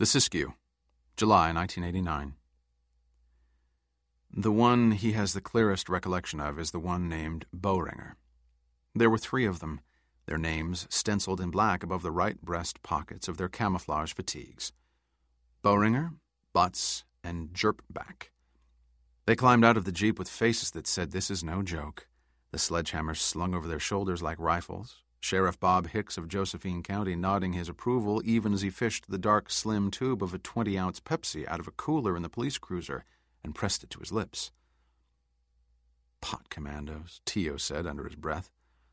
The Siskiyou, July 1989. The one he has the clearest recollection of is the one named Bowringer. There were 3 of them, their names stenciled in black above the right breast pockets of their camouflage fatigues. Bowringer, Butts, and Jerpback. They climbed out of the jeep with faces that said, "This is no joke," the sledgehammers slung over their shoulders like rifles, Sheriff Bob Hicks of Josephine County nodding his approval even as he fished the dark, slim tube of a 20-ounce Pepsi out of a cooler in the police cruiser and pressed it to his lips. "Pot commandos," Tio said under his breath.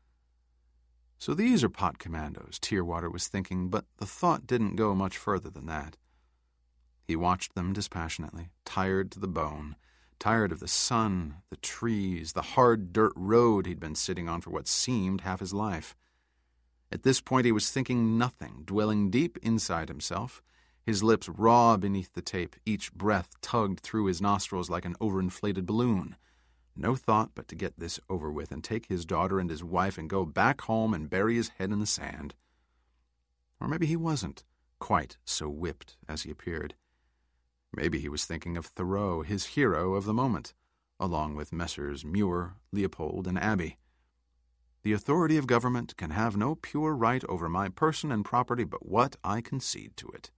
So these are pot commandos, Tearwater was thinking, but the thought didn't go much further than that. He watched them dispassionately, tired to the bone, tired of the sun, the trees, the hard dirt road he'd been sitting on for what seemed half his life. At this point he was thinking nothing, dwelling deep inside himself, his lips raw beneath the tape, each breath tugged through his nostrils like an overinflated balloon. No thought but to get this over with and take his daughter and his wife and go back home and bury his head in the sand. Or maybe he wasn't quite so whipped as he appeared. Maybe he was thinking of Thoreau, his hero of the moment, along with Messrs. Muir, Leopold, and Abbey. "The authority of government can have no pure right over my person and property but what I concede to it."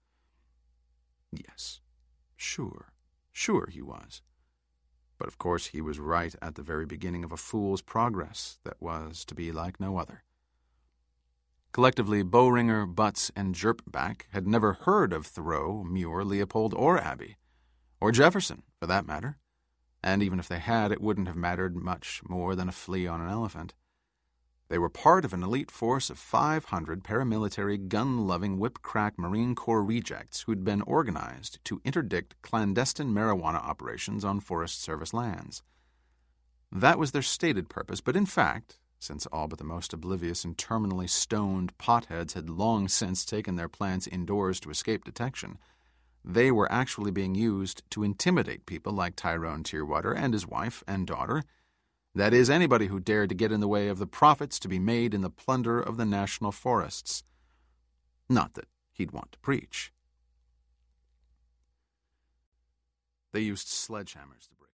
Yes, sure he was. But of course he was right at the very beginning of a fool's progress that was to be like no other. Collectively, Bowringer, Butts, and Jerpback had never heard of Thoreau, Muir, Leopold, or Abbey, or Jefferson, for that matter, and even if they had, it wouldn't have mattered much more than a flea on an elephant. They were part of an elite force of 500 paramilitary, gun-loving, whip-crack Marine Corps rejects who'd been organized to interdict clandestine marijuana operations on Forest Service lands. That was their stated purpose, but in fact, since all but the most oblivious and terminally stoned potheads had long since taken their plants indoors to escape detection, they were actually being used to intimidate people like Tyrone Tearwater and his wife and daughter, that is, anybody who dared to get in the way of the profits to be made in the plunder of the national forests. Not that he'd want to preach. They used sledgehammers to